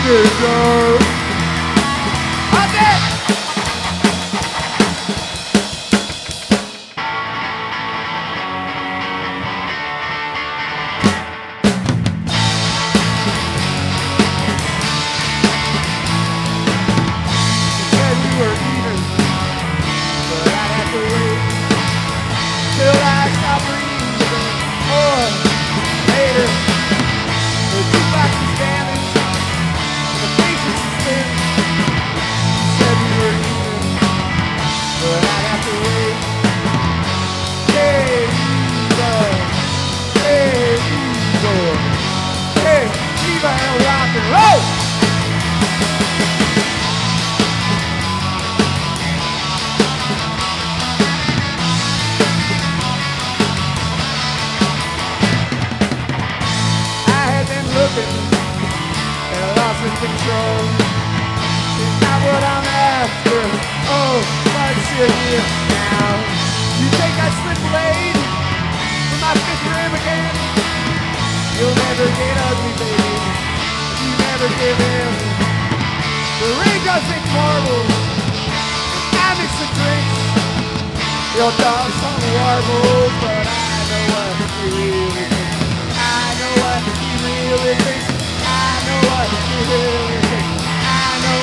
Control. It's not what I'm after. Oh, but you're here now. You think I slip blade from my fifth rim again? You'll never get ugly, baby. You never give in. The ring doesn't marbles. I mix the drinks. Your dog's on the warbles, but I know what you really think. I know what you really think. I know what you really think. I know.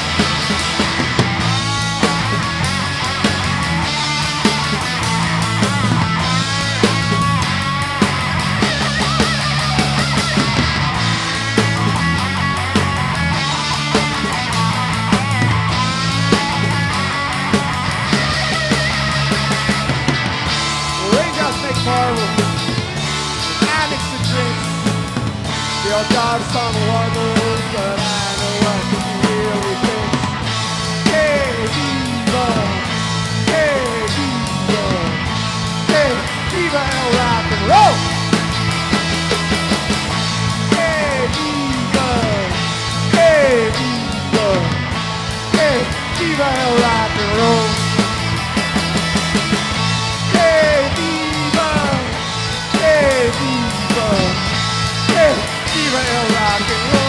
The raindrops make marbles. I mix the drinks. Your dog's on the warbles, but I know what he really thinks. Hey, diva. Hey, diva. Hey, diva and rock and roll. Hey, diva. Hey, diva. Hey, diva and rock and roll. Hey, diva. Hey, diva. Hey, diva and rock and roll.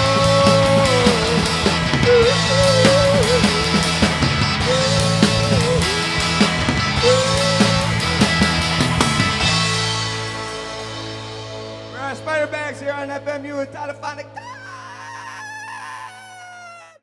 Spider Bags here on FMU with Telephonic.